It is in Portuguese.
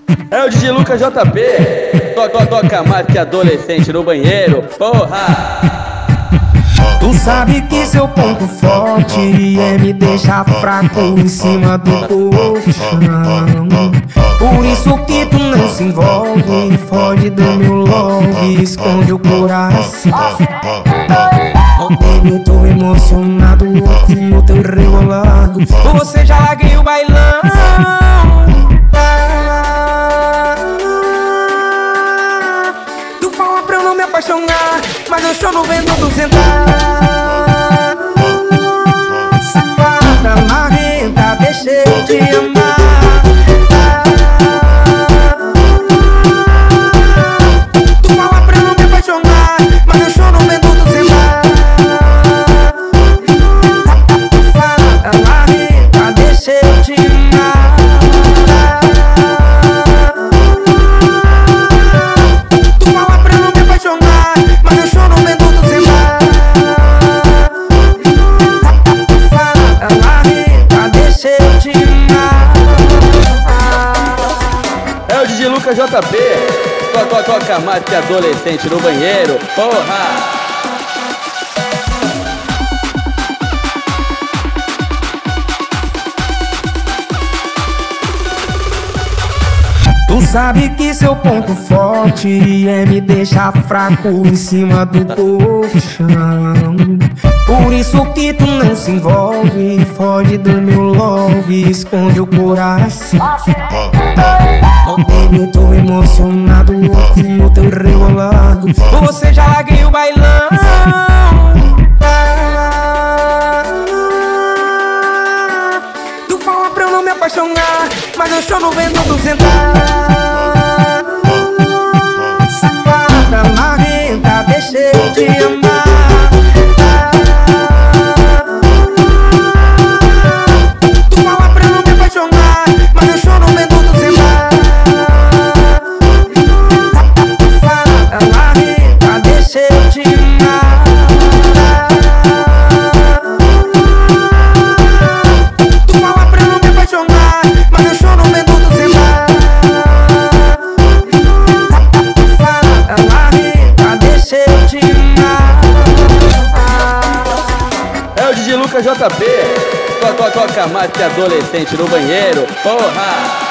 É o DJ Lucas JP. Toca mais que adolescente no banheiro, porra. Tu sabe que seu ponto forte é me deixar fraco em cima do colchão. Por isso que tu não se envolve, foge do meu love, esconde o coração. Oh baby, eu tô emocionado no teu rebolado. Por você já larguei o bailão. Tu fala pra eu não me apaixonar, mas eu choro vendo tu sentar. Safada, marrenta, deixei de amar. Tu fala pra eu não me apaixonar, mas eu choro vendo tu sentar. Safada, marrenta, deixei de amar. Tu fala pra eu não me apaixonar, mas eu choro vendo tu sentar. É o DJ Lucas JP. Toca mais que adolescente no banheiro, porra. Tu sabe que seu ponto forte é me deixar fraco em cima do colchão. Por isso que tu não se envolve, foge do meu love, esconde o coração. Oh baby, eu tô emocionado no teu rebolado. Por você já larguei o bailão. Tu fala pra eu não me apaixonar, mas eu choro vendo tu sentar. Safada, marrenta, deixei de amar. Tu fala pra eu não me apaixonar, mas eu choro vendo tu sentar. Safada, marrenta, deixei de amar. Tu fala pra eu não me apaixonar, mas eu choro vendo tu sentar. Safada, marrenta, deixei de amar. É o DJ Lucas JP. Toca mais que adolescente no banheiro, porra.